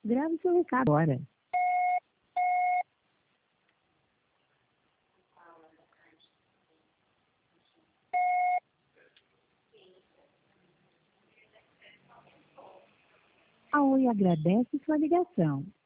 Grave seu recado agora. A Oi agradece sua ligação.